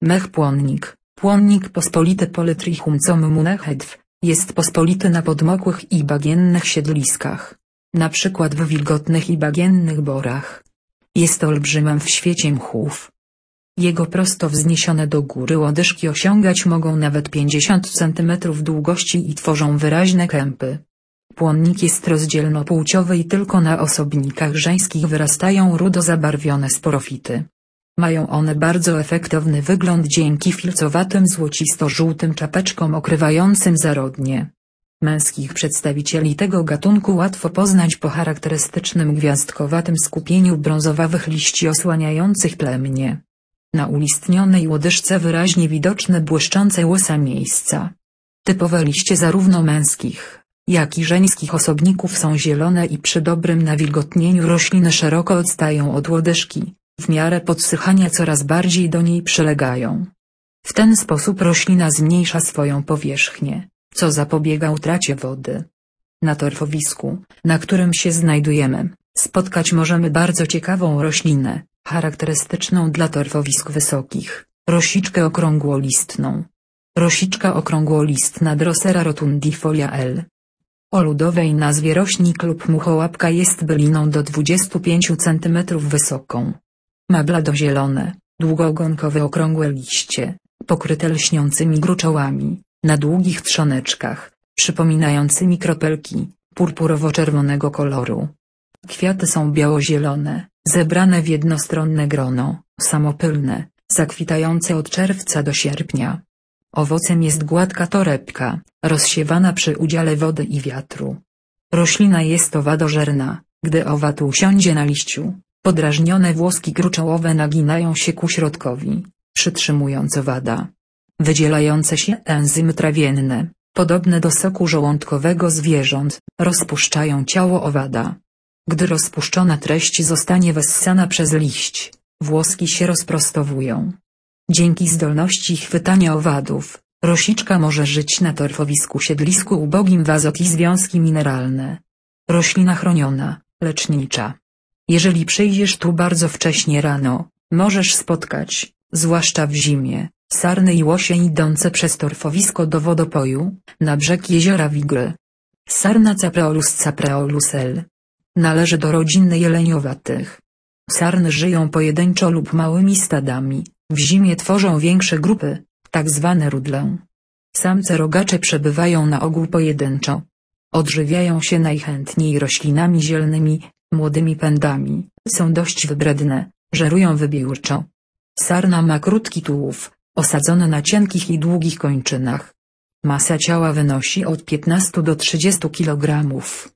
Mech płonnik. Płonnik pospolity Polytrichum communechedw, jest pospolity na podmokłych i bagiennych siedliskach. Na przykład w wilgotnych i bagiennych borach. Jest olbrzymem w świecie mchów. Jego prosto wzniesione do góry łodyżki osiągać mogą nawet 50 cm długości i tworzą wyraźne kępy. Płonnik jest rozdzielnopłciowy i tylko na osobnikach żeńskich wyrastają rudo zabarwione sporofity. Mają one bardzo efektowny wygląd dzięki filcowatym złocisto-żółtym czapeczkom okrywającym zarodnie. Męskich przedstawicieli tego gatunku łatwo poznać po charakterystycznym gwiazdkowatym skupieniu brązowawych liści osłaniających plemnie. Na ulistnionej łodyżce wyraźnie widoczne błyszczące łysa miejsca. Typowe liście zarówno męskich, jak i żeńskich osobników są zielone i przy dobrym nawilgotnieniu rośliny szeroko odstają od łodyżki, w miarę podsychania coraz bardziej do niej przylegają. W ten sposób roślina zmniejsza swoją powierzchnię, co zapobiega utracie wody. Na torfowisku, na którym się znajdujemy, spotkać możemy bardzo ciekawą roślinę, charakterystyczną dla torfowisk wysokich, rosiczkę okrągłolistną. Rosiczka okrągłolistna Drosera rotundifolia L. O ludowej nazwie rośnik lub muchołapka jest byliną do 25 cm wysoką. Ma bladozielone, długogonkowe okrągłe liście, pokryte lśniącymi gruczołami, na długich trzoneczkach, przypominającymi kropelki, purpurowo-czerwonego koloru. Kwiaty są biało-zielone, zebrane w jednostronne grono, samopylne, zakwitające od czerwca do sierpnia. Owocem jest gładka torebka, rozsiewana przy udziale wody i wiatru. Roślina jest owadożerna, gdy owad usiądzie na liściu, podrażnione włoski gruczołowe naginają się ku środkowi, przytrzymując owada. Wydzielające się enzymy trawienne, podobne do soku żołądkowego zwierząt, rozpuszczają ciało owada. Gdy rozpuszczona treść zostanie wessana przez liść, włoski się rozprostowują. Dzięki zdolności chwytania owadów, rosiczka może żyć na torfowisku siedlisku ubogim w azot i związki mineralne. Roślina chroniona, lecznicza. Jeżeli przyjdziesz tu bardzo wcześnie rano, możesz spotkać, zwłaszcza w zimie, sarny i łosie idące przez torfowisko do wodopoju, na brzeg jeziora Wigry. Sarna Capreolus L. Należy do rodziny jeleniowatych. Sarny żyją pojedynczo lub małymi stadami, w zimie tworzą większe grupy, tak zwane rudle. Samce rogacze przebywają na ogół pojedynczo. Odżywiają się najchętniej roślinami zielnymi, młodymi pędami, są dość wybredne, żerują wybiórczo. Sarna ma krótki tułów, osadzony na cienkich i długich kończynach. Masa ciała wynosi od 15 do 30 kg.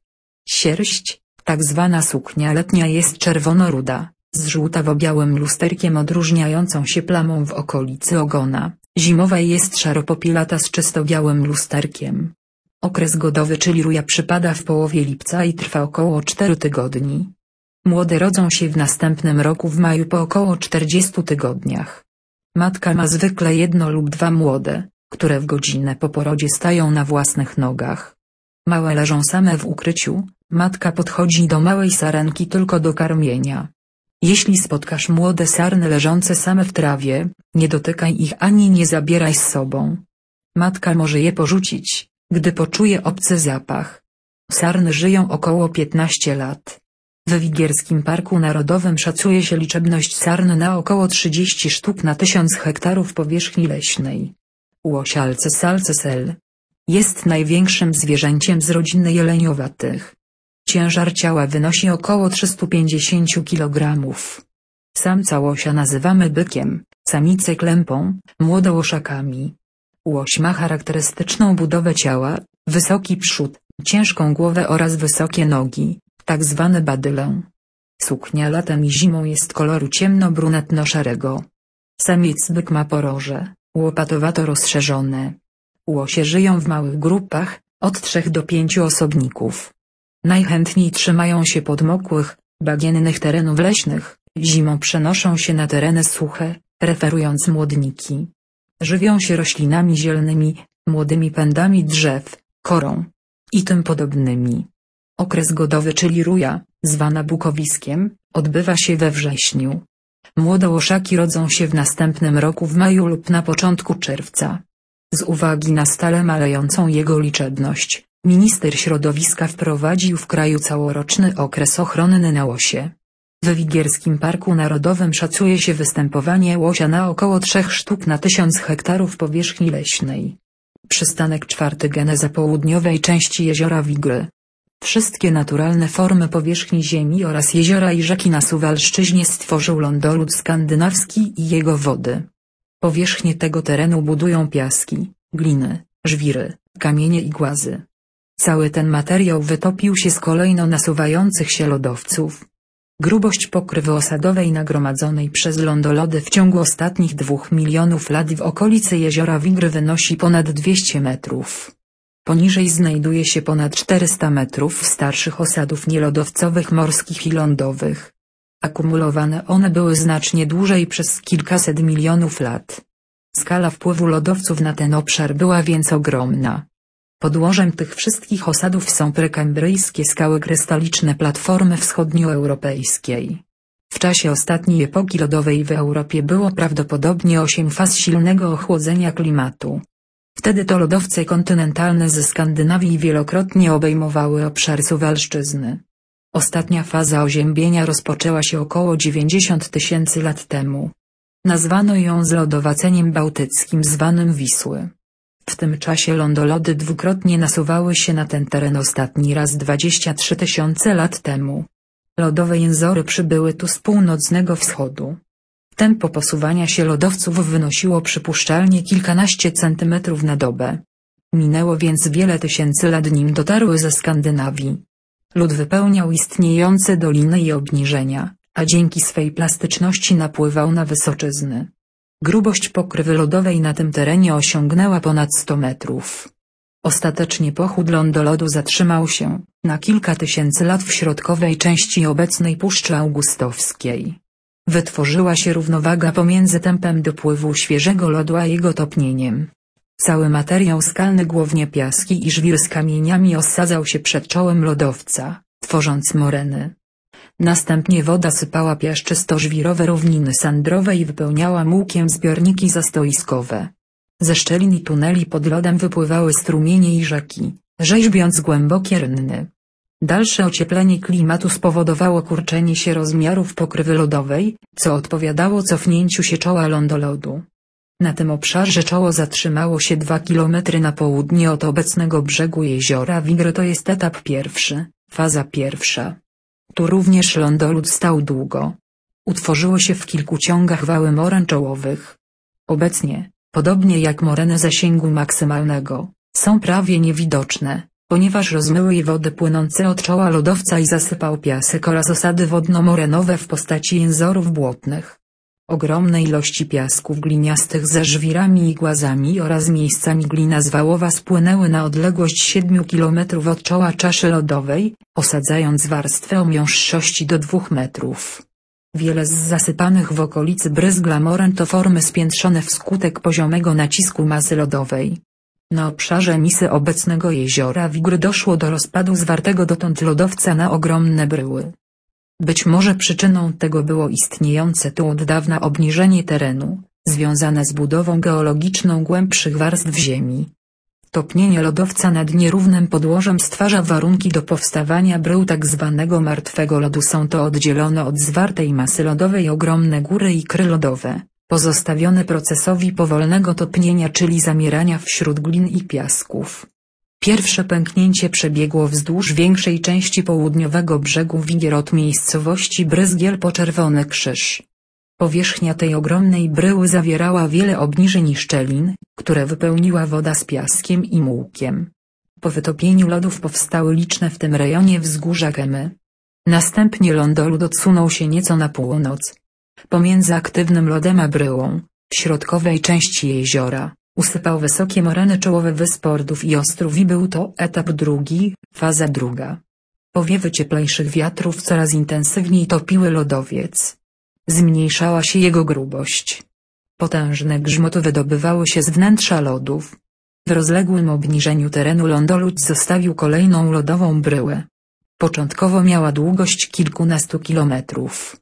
Sierść, tak zwana suknia letnia jest czerwono-ruda, z żółtawo-białym lusterkiem odróżniającą się plamą w okolicy ogona, zimowa jest szaropopilata z czysto białym lusterkiem. Okres godowy czyli ruja przypada w połowie lipca i trwa około 4 tygodni. Młode rodzą się w następnym roku w maju po około 40 tygodniach. Matka ma zwykle 1 lub 2 młode, które w godzinę po porodzie stają na własnych nogach. Małe leżą same w ukryciu, matka podchodzi do małej sarenki tylko do karmienia. Jeśli spotkasz młode sarny leżące same w trawie, nie dotykaj ich ani nie zabieraj z sobą. Matka może je porzucić, gdy poczuje obcy zapach. Sarny żyją około 15 lat. W Wigierskim Parku Narodowym szacuje się liczebność sarn na około 30 sztuk na 1000 hektarów powierzchni leśnej. Łoś Alces L. Jest największym zwierzęciem z rodziny jeleniowatych. Ciężar ciała wynosi około 350 kg. Samca łosia nazywamy bykiem, samicę klępą, młode łoszakami. Łoś ma charakterystyczną budowę ciała, wysoki przód, ciężką głowę oraz wysokie nogi, tak zwane badylę. Suknia latem i zimą jest koloru ciemno-brunatno-szarego. Samiec byk ma poroże, łopatowato rozszerzone. Łosie żyją w małych grupach, od 3 do 5 osobników. Najchętniej trzymają się podmokłych, bagiennych terenów leśnych, zimą przenoszą się na tereny suche, preferując młodniki. Żywią się roślinami zielnymi, młodymi pędami drzew, korą i tym podobnymi. Okres godowy czyli ruja, zwana bukowiskiem, odbywa się we wrześniu. Młodołoszaki rodzą się w następnym roku w maju lub na początku czerwca. Z uwagi na stale malejącą jego liczebność, minister środowiska wprowadził w kraju całoroczny okres ochronny na łosie. W Wigierskim Parku Narodowym szacuje się występowanie łosia na około 3 sztuk na 1000 hektarów powierzchni leśnej. Przystanek 4 geneza południowej części jeziora Wigry. Wszystkie naturalne formy powierzchni ziemi oraz jeziora i rzeki na Suwalszczyźnie stworzył lądolud skandynawski i jego wody. Powierzchnię tego terenu budują piaski, gliny, żwiry, kamienie i głazy. Cały ten materiał wytopił się z kolejno nasuwających się lodowców. Grubość pokrywy osadowej nagromadzonej przez lądolody w ciągu ostatnich 2 milionów lat w okolicy jeziora Wigry wynosi ponad 200 metrów. Poniżej znajduje się ponad 400 metrów starszych osadów nielodowcowych morskich i lądowych. Akumulowane one były znacznie dłużej przez kilkaset milionów lat. Skala wpływu lodowców na ten obszar była więc ogromna. Podłożem tych wszystkich osadów są prekambryjskie skały krystaliczne platformy wschodnioeuropejskiej. W czasie ostatniej epoki lodowej w Europie było prawdopodobnie 8 faz silnego ochłodzenia klimatu. Wtedy to lodowce kontynentalne ze Skandynawii wielokrotnie obejmowały obszar Suwalszczyzny. Ostatnia faza oziębienia rozpoczęła się około 90 000 lat temu. Nazwano ją zlodowaceniem bałtyckim zwanym Wisły. W tym czasie lądolody dwukrotnie nasuwały się na ten teren ostatni raz 23 000 lat temu. Lodowe jęzory przybyły tu z północnego wschodu. Tempo posuwania się lodowców wynosiło przypuszczalnie kilkanaście centymetrów na dobę. Minęło więc wiele tysięcy lat nim dotarły ze Skandynawii. Lód wypełniał istniejące doliny i obniżenia, a dzięki swej plastyczności napływał na wysoczyzny. Grubość pokrywy lodowej na tym terenie osiągnęła ponad 100 metrów. Ostatecznie pochód lądolodu zatrzymał się, na kilka tysięcy lat w środkowej części obecnej Puszczy Augustowskiej. Wytworzyła się równowaga pomiędzy tempem dopływu świeżego lodu a jego topnieniem. Cały materiał skalny, głównie piaski i żwir z kamieniami, osadzał się przed czołem lodowca, tworząc moreny. Następnie woda sypała piaszczysto-żwirowe równiny sandrowe i wypełniała mułkiem zbiorniki zastoiskowe. Ze szczelin i tuneli pod lodem wypływały strumienie i rzeki, rzeźbiąc głębokie rynny. Dalsze ocieplenie klimatu spowodowało kurczenie się rozmiarów pokrywy lodowej, co odpowiadało cofnięciu się czoła lądolodu. Na tym obszarze czoło zatrzymało się 2 km na południe od obecnego brzegu jeziora Wigry. To jest etap pierwszy, faza pierwsza. Tu również lądolud stał długo. Utworzyło się w kilku ciągach wały moren czołowych. Obecnie, podobnie jak moreny zasięgu maksymalnego, są prawie niewidoczne, ponieważ rozmyły je wody płynące od czoła lodowca i zasypał piasek oraz osady wodno-morenowe w postaci jęzorów błotnych. Ogromne ilości piasków gliniastych ze żwirami i głazami oraz miejscami glina zwałowa spłynęły na odległość 7 km od czoła czaszy lodowej, osadzając warstwę o miąższości do 2 metrów. Wiele z zasypanych w okolicy bryzgla moren to formy spiętrzone wskutek poziomego nacisku masy lodowej. Na obszarze misy obecnego jeziora Wigry doszło do rozpadu zwartego dotąd lodowca na ogromne bryły. Być może przyczyną tego było istniejące tu od dawna obniżenie terenu, związane z budową geologiczną głębszych warstw ziemi. Topnienie lodowca nad nierównym podłożem stwarza warunki do powstawania brył tzw. martwego lodu. Są to oddzielone od zwartej masy lodowej ogromne góry i kry lodowe, pozostawione procesowi powolnego topnienia, czyli zamierania wśród glin i piasków. Pierwsze pęknięcie przebiegło wzdłuż większej części południowego brzegu Wigier od miejscowości Bryzgiel po Czerwony Krzyż. Powierzchnia tej ogromnej bryły zawierała wiele obniżeń i szczelin, które wypełniła woda z piaskiem i mułkiem. Po wytopieniu lodów powstały liczne w tym rejonie wzgórza Kemy. Następnie lądolud odsunął się nieco na północ. Pomiędzy aktywnym lodem a bryłą, w środkowej części jeziora, usypał wysokie moreny czołowe wysp Ordów i Ostrów i był to etap drugi, faza druga. Powiewy cieplejszych wiatrów coraz intensywniej topiły lodowiec. Zmniejszała się jego grubość. Potężne grzmoty wydobywały się z wnętrza lodów. W rozległym obniżeniu terenu lądolud zostawił kolejną lodową bryłę. Początkowo miała długość kilkunastu kilometrów.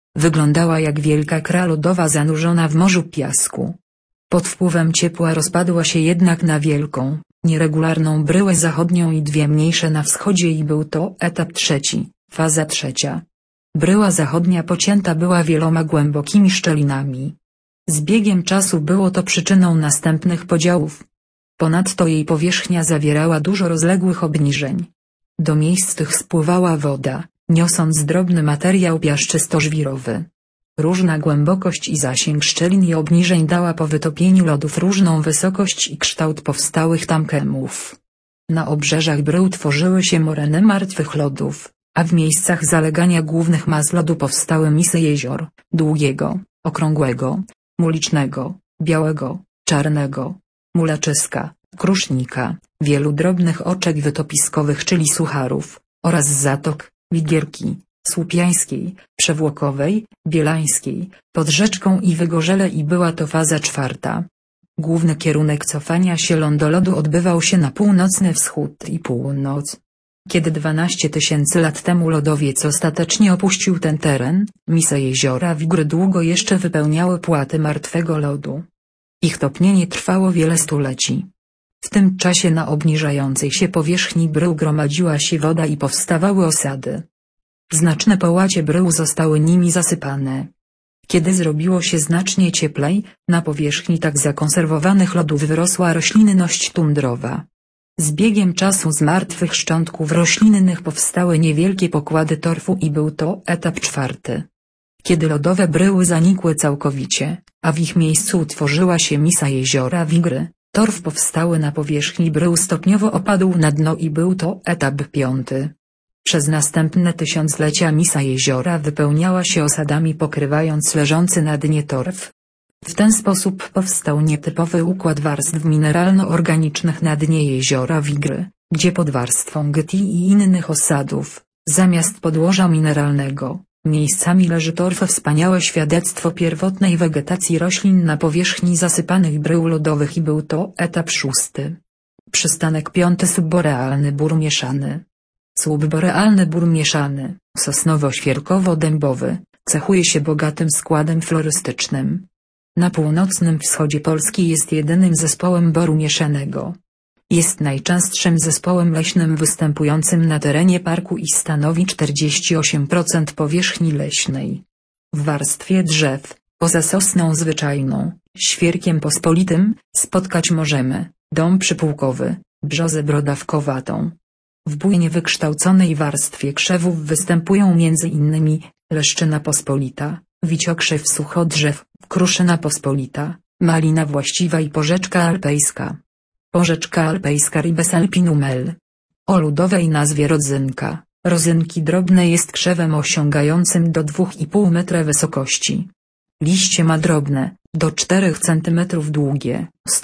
Wyglądała jak wielka kra lodowa zanurzona w morzu piasku. Pod wpływem ciepła rozpadła się jednak na wielką, nieregularną bryłę zachodnią i dwie mniejsze na wschodzie i był to etap trzeci, faza trzecia. Bryła zachodnia pocięta była wieloma głębokimi szczelinami. Z biegiem czasu było to przyczyną następnych podziałów. Ponadto jej powierzchnia zawierała dużo rozległych obniżeń. Do miejsc tych spływała woda, niosąc drobny materiał piaszczysto-żwirowy. Różna głębokość i zasięg szczelin i obniżeń dała po wytopieniu lodów różną wysokość i kształt powstałych tam kemów. Na obrzeżach brył tworzyły się moreny martwych lodów, a w miejscach zalegania głównych mas lodu powstały misy jezior, długiego, okrągłego, mulicznego, białego, czarnego, mulaczyska, krusznika, wielu drobnych oczek wytopiskowych czyli sucharów, oraz zatok, Wigierki, Słupiańskiej, Przewłokowej, Bielańskiej, pod rzeczką i Wygorzele i była to faza czwarta. Główny kierunek cofania się lądolodu odbywał się na północny wschód i północ. Kiedy 12 tysięcy lat temu lodowiec ostatecznie opuścił ten teren, misy jeziora Wigry długo jeszcze wypełniały płaty martwego lodu. Ich topnienie trwało wiele stuleci. W tym czasie na obniżającej się powierzchni brył gromadziła się woda i powstawały osady. Znaczne połacie brył zostały nimi zasypane. Kiedy zrobiło się znacznie cieplej, na powierzchni tak zakonserwowanych lodów wyrosła roślinność tundrowa. Z biegiem czasu z martwych szczątków roślinnych powstały niewielkie pokłady torfu i był to etap czwarty. Kiedy lodowe bryły zanikły całkowicie, a w ich miejscu utworzyła się misa jeziora Wigry, torf powstały na powierzchni brył stopniowo opadł na dno i był to etap piąty. Przez następne tysiąclecia misa jeziora wypełniała się osadami pokrywając leżący na dnie torf. W ten sposób powstał nietypowy układ warstw mineralno-organicznych na dnie jeziora Wigry, gdzie pod warstwą gti i innych osadów, zamiast podłoża mineralnego, miejscami leży torf. Wspaniałe świadectwo pierwotnej wegetacji roślin na powierzchni zasypanych brył lodowych i był to etap szósty. Przystanek piąty subborealny bór mieszany. Subborealny bór mieszany, sosnowo-świerkowo-dębowy, cechuje się bogatym składem florystycznym. Na północnym wschodzie Polski jest jedynym zespołem boru mieszanego. Jest najczęstszym zespołem leśnym występującym na terenie parku i stanowi 48% powierzchni leśnej. W warstwie drzew, poza sosną zwyczajną, świerkiem pospolitym, spotkać możemy dąb przypółkowy, brzozę brodawkowatą. W bujnie wykształconej warstwie krzewów występują m.in. leszczyna pospolita, wiciokrzew suchodrzew, kruszyna pospolita, malina właściwa i porzeczka alpejska. Porzeczka alpejska Ribes alpinum L. O ludowej nazwie rodzynka, rodzynki drobne jest krzewem osiągającym do 2,5 metra wysokości. Liście ma drobne, do 4 cm długie, z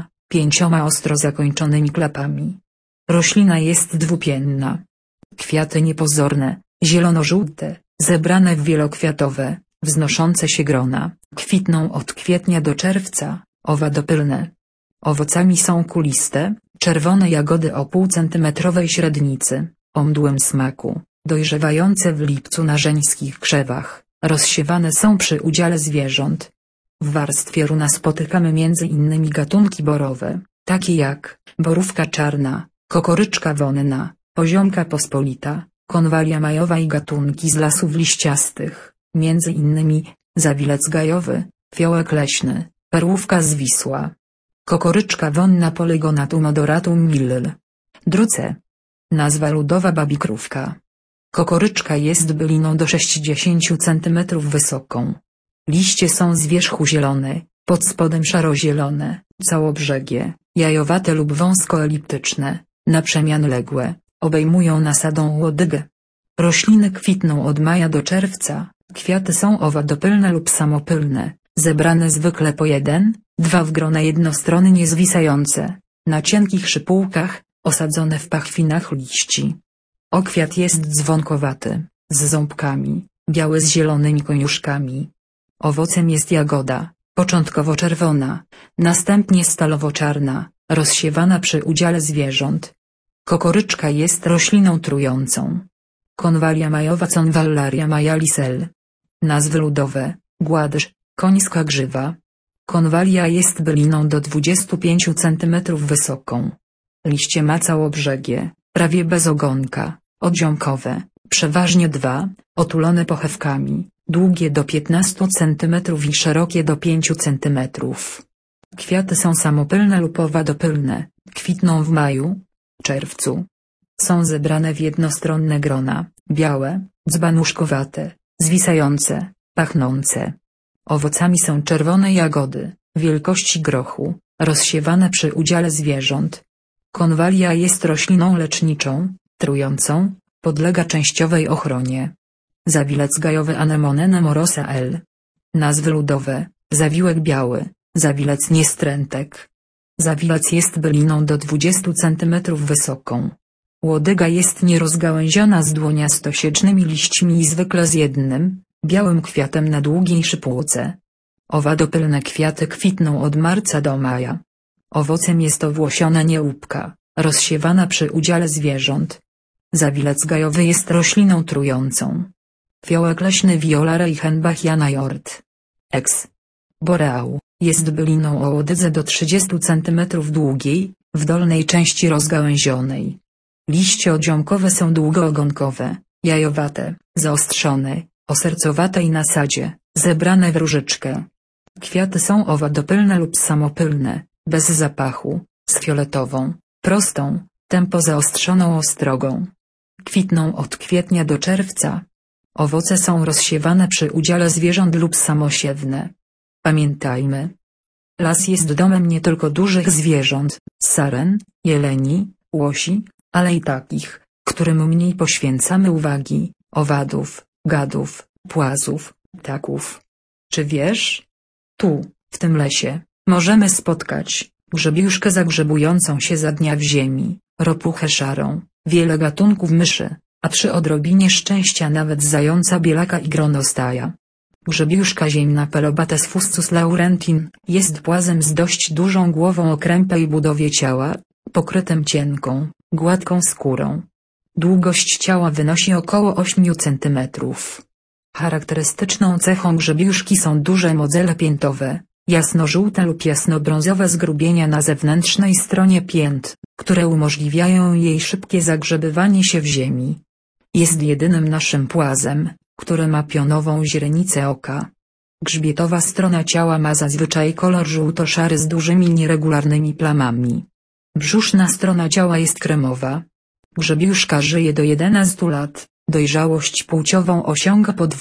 3–5 ostro zakończonymi klapami. Roślina jest dwupienna. Kwiaty niepozorne, zielono-żółte, zebrane w wielokwiatowe, wznoszące się grona, kwitną od kwietnia do czerwca, owadopylne. Owocami są kuliste, czerwone jagody o półcentimetrowej średnicy, o mdłym smaku, dojrzewające w lipcu na żeńskich krzewach, rozsiewane są przy udziale zwierząt. W warstwie runa spotykamy m.in. gatunki borowe, takie jak borówka czarna, kokoryczka wonna, poziomka pospolita, konwalia majowa i gatunki z lasów liściastych, m.in. zawilec gajowy, fiołek leśny, perłówka z Wisła. Kokoryczka wonna Polygonatum odoratum mill. Druce. Nazwa ludowa babikrówka. Kokoryczka jest byliną do 60 cm wysoką. Liście są z wierzchu zielone, pod spodem szarozielone, całobrzegu, jajowate lub wąskoeliptyczne, na przemian ległe, obejmują nasadą łodygę. Rośliny kwitną od maja do czerwca, kwiaty są owadopylne lub samopylne, zebrane zwykle po 1–2 w grona jednostronnie zwisające, na cienkich szypułkach, osadzone w pachwinach liści. Okwiat jest dzwonkowaty, z ząbkami, biały z zielonymi koniuszkami. Owocem jest jagoda, początkowo czerwona, następnie stalowo-czarna, rozsiewana przy udziale zwierząt. Kokoryczka jest rośliną trującą. Konwalia majowa Convallaria majalis L. Nazwy ludowe: gładź, końska grzywa. Konwalia jest byliną do 25 cm wysoką. Liście ma całobrzegi, prawie bez ogonka, odziąkowe, przeważnie otulone pochewkami, długie do 15 cm i szerokie do 5 cm. Kwiaty są samopylne lub owadopylne, kwitną w maju, czerwcu. Są zebrane w jednostronne grona, białe, dzbanuszkowate, zwisające, pachnące. Owocami są czerwone jagody, wielkości grochu, rozsiewane przy udziale zwierząt. Konwalia jest rośliną leczniczą, trującą, podlega częściowej ochronie. Zawilec gajowy Anemone nemorosa L. Nazwy ludowe: zawiłek biały, zawilec niestrętek. Zawilec jest byliną do 20 cm wysoką. Łodyga jest nierozgałęziona z dłoniasto-siecznymi liśćmi i zwykle z jednym, białym kwiatem na długiej szypułce. Owadopylne kwiaty kwitną od marca do maja. Owocem jest owłosiona niełupka, rozsiewana przy udziale zwierząt. Zawilec gajowy jest rośliną trującą. Fiołek leśny Viola Reichenbachiana Jort. Ex. Boreał, jest byliną o łodydze do 30 cm długiej, w dolnej części rozgałęzionej. Liście odziąkowe są długoogonkowe, jajowate, zaostrzone, osercowate i na sadzie, zebrane w różyczkę. Kwiaty są owadopylne lub samopylne, bez zapachu, z fioletową, prostą, tępo zaostrzoną ostrogą. Kwitną od kwietnia do czerwca. Owoce są rozsiewane przy udziale zwierząt lub samosiewne. Pamiętajmy. Las jest domem nie tylko dużych zwierząt, saren, jeleni, łosi, ale i takich, którym mniej poświęcamy uwagi, owadów, gadów, płazów, ptaków. Czy wiesz? Tu, w tym lesie, możemy spotkać grzebiuszkę zagrzebującą się za dnia w ziemi, ropuchę szarą, wiele gatunków myszy, a przy odrobinie szczęścia nawet zająca bielaka i gronostaja. Grzebiuszka ziemna Pelobates fuscus laurentin jest płazem z dość dużą głową o krępej budowie ciała, pokrytym cienką, gładką skórą. Długość ciała wynosi około 8 cm. Charakterystyczną cechą grzebiuszki są duże modzele piętowe, jasnożółte lub jasnobrązowe zgrubienia na zewnętrznej stronie pięt, które umożliwiają jej szybkie zagrzebywanie się w ziemi. Jest jedynym naszym płazem, który ma pionową źrenicę oka. Grzbietowa strona ciała ma zazwyczaj kolor żółto-szary z dużymi nieregularnymi plamami. Brzuszna strona ciała jest kremowa. Grzebiuszka żyje do 11 lat, dojrzałość płciową osiąga po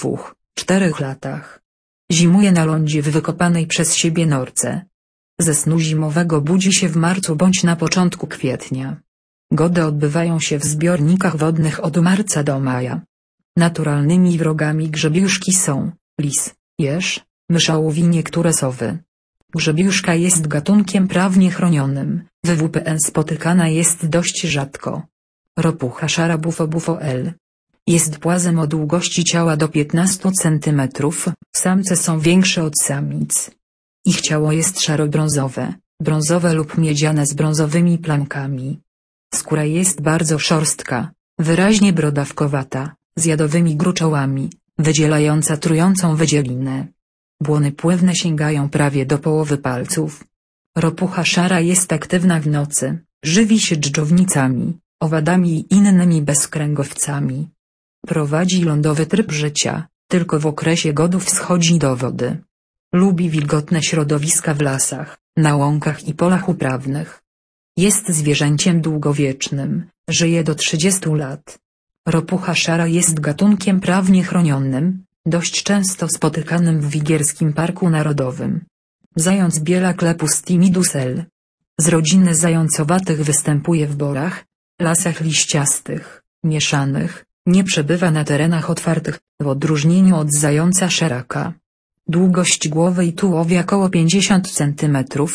2–4 latach. Zimuje na lądzie w wykopanej przez siebie norce. Ze snu zimowego budzi się w marcu bądź na początku kwietnia. Gody odbywają się w zbiornikach wodnych od marca do maja. Naturalnymi wrogami grzebiuszki są lis, jeż, mysz ołów i niektóre sowy. Grzebiuszka jest gatunkiem prawnie chronionym, w WPN spotykana jest dość rzadko. Ropucha szara Bufo L. Jest płazem o długości ciała do 15 cm, samce są większe od samic. Ich ciało jest szaro-brązowe, brązowe lub miedziane z brązowymi plamkami. Skóra jest bardzo szorstka, wyraźnie brodawkowata, z jadowymi gruczołami, wydzielająca trującą wydzielinę. Błony pływne sięgają prawie do połowy palców. Ropucha szara jest aktywna w nocy, żywi się dżdżownicami, owadami i innymi bezkręgowcami. Prowadzi lądowy tryb życia, tylko w okresie godów schodzi do wody. Lubi wilgotne środowiska w lasach, na łąkach i polach uprawnych. Jest zwierzęciem długowiecznym, żyje do 30 lat. Ropucha szara jest gatunkiem prawnie chronionym, dość często spotykanym w Wigierskim Parku Narodowym. Zając bielak Lepus timidus L. Z rodziny zającowatych występuje w borach, lasach liściastych, mieszanych, nie przebywa na terenach otwartych, w odróżnieniu od zająca szeraka. Długość głowy i tułowia około 50 cm,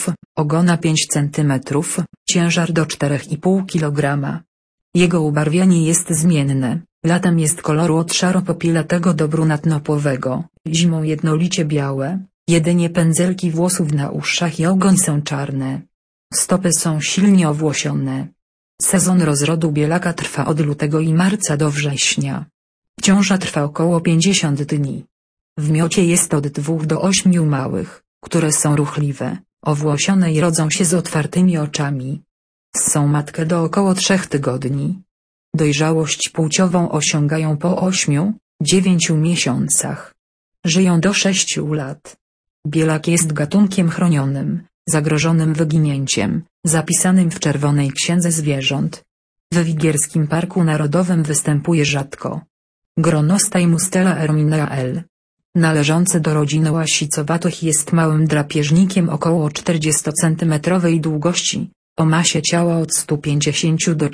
ogona 5 cm, ciężar do 4,5 kg. Jego ubarwianie jest zmienne, latem jest koloru od szaro-popielatego do brunatno-płowego, zimą jednolicie białe, jedynie pędzelki włosów na uszach i ogon są czarne. Stopy są silnie owłosione. Sezon rozrodu bielaka trwa od lutego i marca do września. Ciąża trwa około 50 dni. W miocie jest od 2 do 8 małych, które są ruchliwe, owłosione i rodzą się z otwartymi oczami. Ssą matkę do około 3 tygodni. Dojrzałość płciową osiągają po 8–9 miesiącach. Żyją do 6 lat. Bielak jest gatunkiem chronionym, zagrożonym wyginięciem, zapisanym w Czerwonej Księdze Zwierząt. W Wigierskim Parku Narodowym występuje rzadko. Gronostaj Mustela erminea L. Należący do rodziny łasicowatych jest małym drapieżnikiem około 40-centymetrowej długości, o masie ciała od 150 do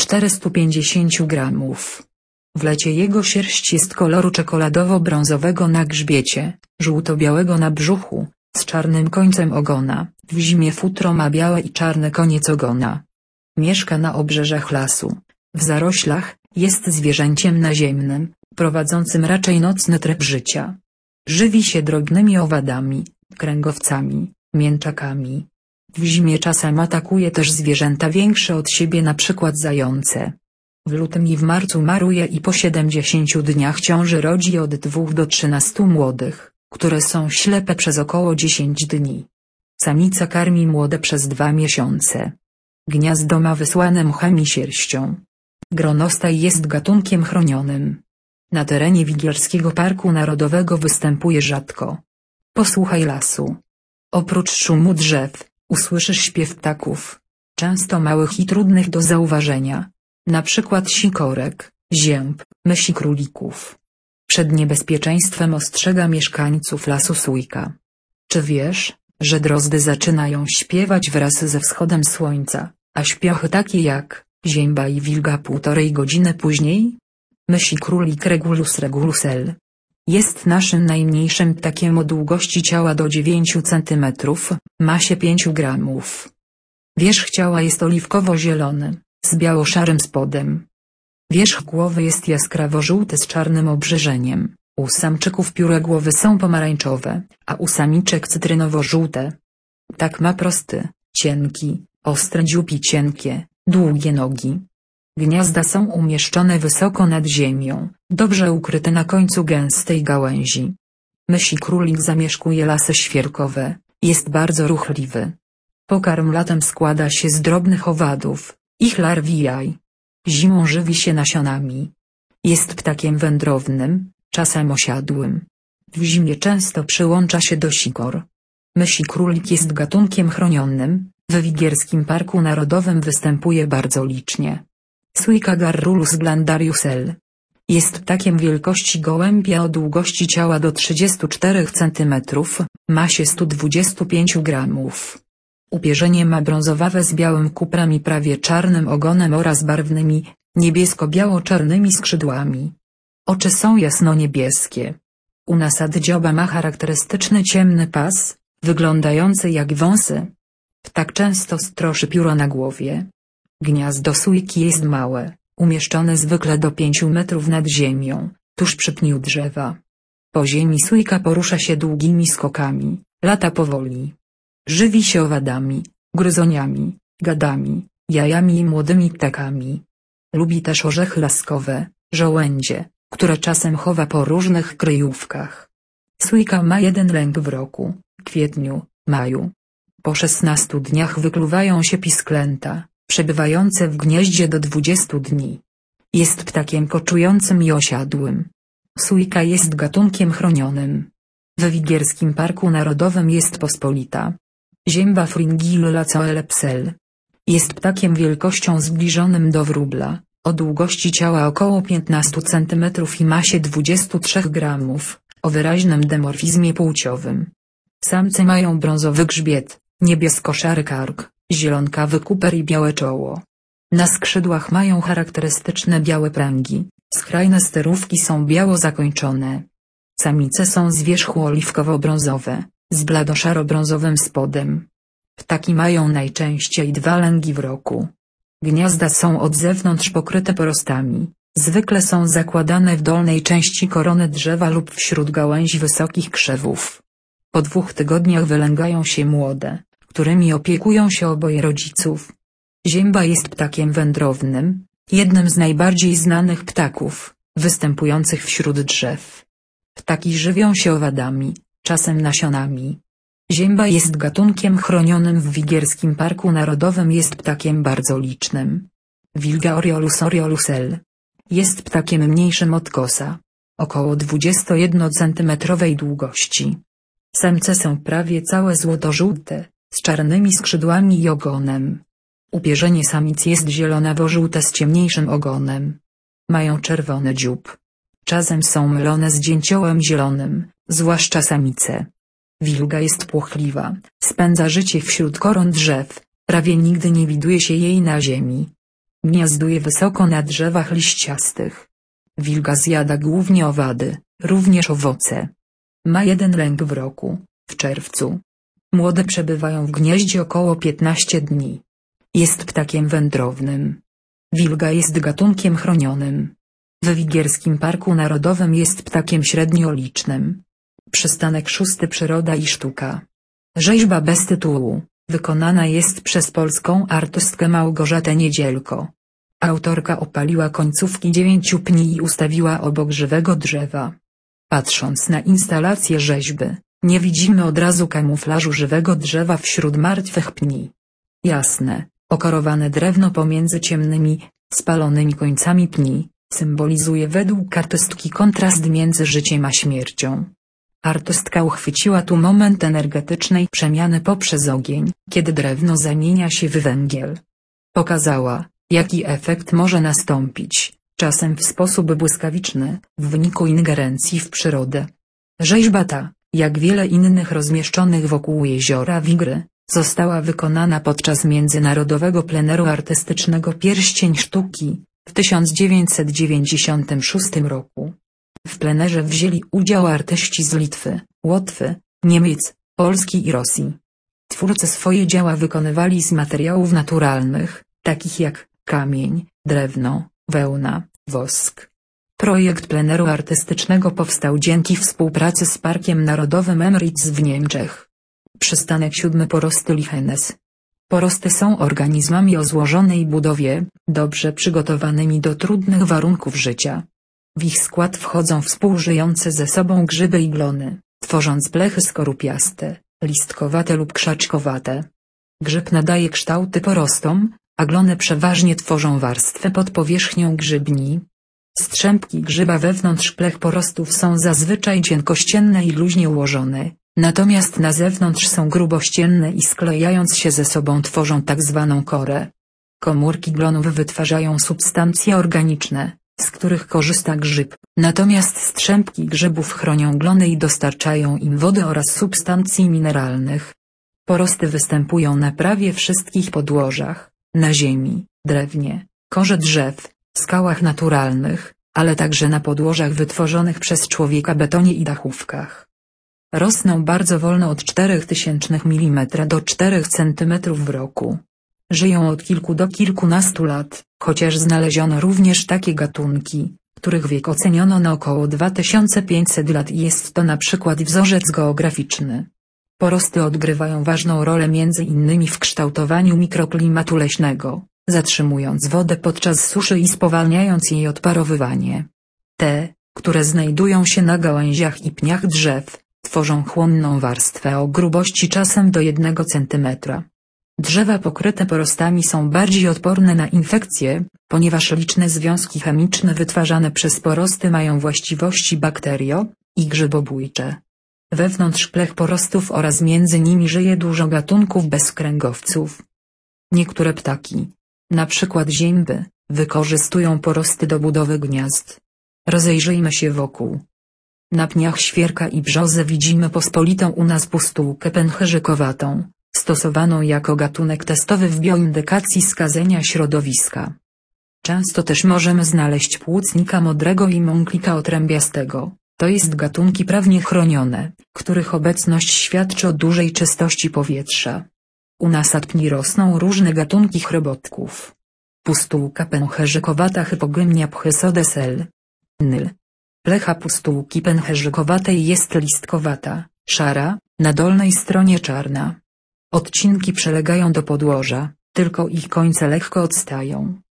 450 gramów. W lecie jego sierść jest koloru czekoladowo-brązowego na grzbiecie, żółto-białego na brzuchu, z czarnym końcem ogona. W zimie futro ma białe i czarny koniec ogona. Mieszka na obrzeżach lasu, w zaroślach, jest zwierzęciem naziemnym, prowadzącym raczej nocny tryb życia. Żywi się drobnymi owadami, kręgowcami, mięczakami. W zimie czasem atakuje też zwierzęta większe od siebie, np. zające. W lutym i w marcu maruje i po 70 dniach ciąży rodzi od 2 do 13 młodych, które są ślepe przez około 10 dni. Samica karmi młode przez 2 miesiące. Gniazdo ma wysłane mchem i sierścią. Gronostaj jest gatunkiem chronionym. Na terenie Wigierskiego Parku Narodowego występuje rzadko. Posłuchaj lasu. Oprócz szumu drzew, usłyszysz śpiew ptaków, często małych i trudnych do zauważenia, na przykład sikorek, zięb, mysi, królików. Przed niebezpieczeństwem ostrzega mieszkańców lasu sójka. Czy wiesz, że drozdy zaczynają śpiewać wraz ze wschodem słońca, a śpiochy takie jak zięba i wilga 1,5 godziny później? Mysi królik Regulus regulus L. Jest naszym najmniejszym ptakiem o długości ciała do 9 cm, masie 5 gramów. Wierzch ciała jest oliwkowo-zielony, z biało-szarym spodem. Wierzch głowy jest jaskrawo-żółty z czarnym obrzeżeniem, u samczyków pióra głowy są pomarańczowe, a u samiczek cytrynowo-żółte. Ptak ma prosty, cienki, ostre dziób i cienkie, długie nogi. Gniazda są umieszczone wysoko nad ziemią, dobrze ukryte na końcu gęstej gałęzi. Mysi królik zamieszkuje lasy świerkowe, jest bardzo ruchliwy. Pokarm latem składa się z drobnych owadów, ich larw i jaj. Zimą żywi się nasionami. Jest ptakiem wędrownym, czasem osiadłym. W zimie często przyłącza się do sikor. Mysi królik jest gatunkiem chronionym, w Wigierskim Parku Narodowym występuje bardzo licznie. Sójka Garrulus glandarius L. Jest ptakiem wielkości gołębia o długości ciała do 34 cm, masie 125 gramów. Upierzenie ma brązowawe z białym kuprem i prawie czarnym ogonem oraz barwnymi, niebiesko-biało-czarnymi skrzydłami. Oczy są jasno-niebieskie. U nasad dzioba ma charakterystyczny ciemny pas, wyglądający jak wąsy. Ptak często stroszy pióro na głowie. Gniazdo sójki jest małe, umieszczone zwykle do 5 metrów nad ziemią, tuż przy pniu drzewa. Po ziemi sójka porusza się długimi skokami, lata powoli. Żywi się owadami, gryzoniami, gadami, jajami i młodymi ptakami. Lubi też orzechy laskowe, żołędzie, które czasem chowa po różnych kryjówkach. Sójka ma jeden lęk w roku, kwietniu, maju. Po 16 dniach wykluwają się pisklęta, przebywające w gnieździe do 20 dni. Jest ptakiem koczującym i osiadłym. Sójka jest gatunkiem chronionym. W Wigierskim Parku Narodowym jest pospolita. Zięba Fringilla coelepsel. Jest ptakiem wielkością zbliżonym do wróbla, o długości ciała około 15 cm i masie 23 gramów, o wyraźnym demorfizmie płciowym. Samce mają brązowy grzbiet, niebiesko-szary kark, zielonkawy kuper i białe czoło. Na skrzydłach mają charakterystyczne białe pręgi, skrajne sterówki są biało zakończone. Samice są z wierzchu oliwkowo-brązowe, z bladoszaro-brązowym spodem. Ptaki mają najczęściej 2 lęgi w roku. Gniazda są od zewnątrz pokryte porostami, zwykle są zakładane w dolnej części korony drzewa lub wśród gałęzi wysokich krzewów. Po 2 tygodniach wylęgają się młode, którymi opiekują się oboje rodziców. Zięba jest ptakiem wędrownym, jednym z najbardziej znanych ptaków, występujących wśród drzew. Ptaki żywią się owadami, czasem nasionami. Zięba jest gatunkiem chronionym w Wigierskim Parku Narodowym. Jest ptakiem bardzo licznym. Wilga Oriolus L. Jest ptakiem mniejszym od kosa. Około 21-centymetrowej długości. Samce są prawie całe złoto-żółte, z czarnymi skrzydłami i ogonem. Upierzenie samic jest zielonawo-żółte z ciemniejszym ogonem. Mają czerwony dziób. Czasem są mylone z dzięciołem zielonym, zwłaszcza samice. Wilga jest płochliwa, spędza życie wśród koron drzew, prawie nigdy nie widuje się jej na ziemi. Gniazduje wysoko na drzewach liściastych. Wilga zjada głównie owady, również owoce. Ma jeden lęk w roku, w czerwcu. Młode przebywają w gnieździe około 15 dni. Jest ptakiem wędrownym. Wilga jest gatunkiem chronionym. W Wigierskim Parku Narodowym jest ptakiem średnio licznym. Przystanek 6. Przyroda i sztuka. Rzeźba bez tytułu, wykonana jest przez polską artystkę Małgorzatę Niedzielko. Autorka opaliła końcówki 9 pni i ustawiła obok żywego drzewa. Patrząc na instalację rzeźby, nie widzimy od razu kamuflażu żywego drzewa wśród martwych pni. Jasne, okorowane drewno pomiędzy ciemnymi, spalonymi końcami pni, symbolizuje według artystki kontrast między życiem a śmiercią. Artystka uchwyciła tu moment energetycznej przemiany poprzez ogień, kiedy drewno zamienia się w węgiel. Pokazała, jaki efekt może nastąpić, czasem w sposób błyskawiczny, w wyniku ingerencji w przyrodę. Rzeźba ta, jak wiele innych rozmieszczonych wokół jeziora Wigry, została wykonana podczas międzynarodowego pleneru artystycznego Pierścień Sztuki, w 1996 roku. W plenerze wzięli udział artyści z Litwy, Łotwy, Niemiec, Polski i Rosji. Twórcy swoje dzieła wykonywali z materiałów naturalnych, takich jak kamień, drewno, wełna, wosk. Projekt pleneru artystycznego powstał dzięki współpracy z Parkiem Narodowym Emrys w Niemczech. Przystanek 7. Porosty lichenes. Porosty są organizmami o złożonej budowie, dobrze przygotowanymi do trudnych warunków życia. W ich skład wchodzą współżyjące ze sobą grzyby i glony, tworząc blechy skorupiaste, listkowate lub krzaczkowate. Grzyb nadaje kształty porostom, a glony przeważnie tworzą warstwę pod powierzchnią grzybni. Strzępki grzyba wewnątrz plech porostów są zazwyczaj cienkościenne i luźnie ułożone, natomiast na zewnątrz są grubościenne i sklejając się ze sobą tworzą tak zwaną korę. Komórki glonów wytwarzają substancje organiczne, z których korzysta grzyb, natomiast strzępki grzybów chronią glony i dostarczają im wody oraz substancji mineralnych. Porosty występują na prawie wszystkich podłożach, na ziemi, drewnie, korze drzew, skałach naturalnych, ale także na podłożach wytworzonych przez człowieka betonie i dachówkach. Rosną bardzo wolno od 0,04 mm do 4 cm w roku. Żyją od kilku do kilkunastu lat, chociaż znaleziono również takie gatunki, których wiek oceniono na około 2500 lat i jest to na przykład wzorzec geograficzny. Porosty odgrywają ważną rolę m.in. w kształtowaniu mikroklimatu leśnego, zatrzymując wodę podczas suszy i spowalniając jej odparowywanie. Te, które znajdują się na gałęziach i pniach drzew, tworzą chłonną warstwę o grubości czasem do 1 cm. Drzewa pokryte porostami są bardziej odporne na infekcje, ponieważ liczne związki chemiczne wytwarzane przez porosty mają właściwości bakterio- i grzybobójcze. Wewnątrz plech porostów oraz między nimi żyje dużo gatunków bezkręgowców. Niektóre ptaki, na przykład zięby, wykorzystują porosty do budowy gniazd. Rozejrzyjmy się wokół. Na pniach świerka i brzozę widzimy pospolitą u nas pustułkę pęcherzykowatą, stosowaną jako gatunek testowy w bioindykacji skazenia środowiska. Często też możemy znaleźć płucnika modrego i mąklika otrębiastego, to jest gatunki prawnie chronione, których obecność świadczy o dużej czystości powietrza. U nasad pni rosną różne gatunki chrobotków. Pustułka pęcherzykowata Hypogymnia physodes L. Nyl. Plecha pustułki pęcherzykowatej jest listkowata, szara, na dolnej stronie czarna. Odcinki przylegają do podłoża, tylko ich końce lekko odstają.